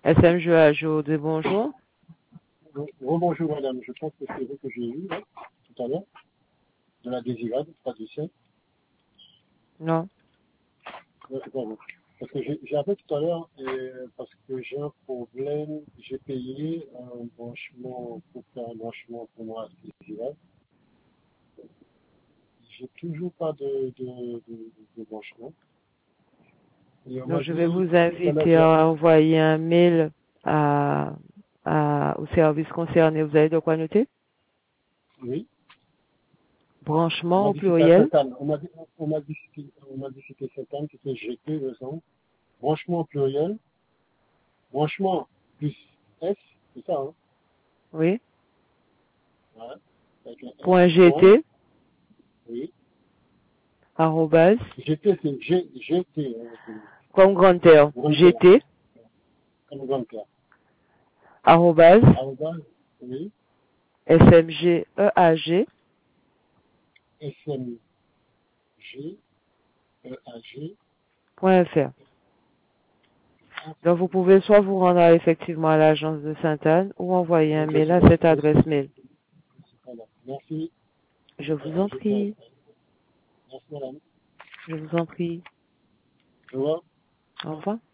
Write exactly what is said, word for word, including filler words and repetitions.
S M G A G O D, bonjour. Rebonjour madame, je pense que c'est vous que j'ai eu là, tout à l'heure, de la désirade, traduction. Non. Non, c'est pas vous. Parce que j'ai j'ai appelé tout à l'heure euh, parce que j'ai un problème, j'ai payé un branchement pour faire un branchement pour moi à désirade. J'ai toujours pas de, de, de, de branchement. Et on Donc, m'a je vais dit, vous tout à l'heure, inviter j'ai- à envoyer un mail à, à, au service concerné. Vous avez de quoi noter? oui, on Branchement m'a au dit que c'était à pluriel. Sainte-Anne. On m'a dit, on m'a dit, que c'était- on m'a dit que c'était Sainte-Anne, que c'était G T, le sang. Branchement au pluriel, branchement plus S, c'est ça, hein? Oui. Ouais. Avec un S, Point point, GT, oui. arrobase, G T, c'est G, GT, hein, c'est comme grand terre, grand terre, GT, comme grand terre. arrobase, Arrobase, oui. S M G E A G, S M G, E A G, point F R. Donc, vous pouvez soit vous rendre effectivement à l'agence de Sainte-Anne ou envoyer un donc je mail suis à là. cette adresse mail. Voilà. Merci. Je vous Euh, en je prends. prie. Merci madame. Je vous en prie. Au revoir. Au revoir.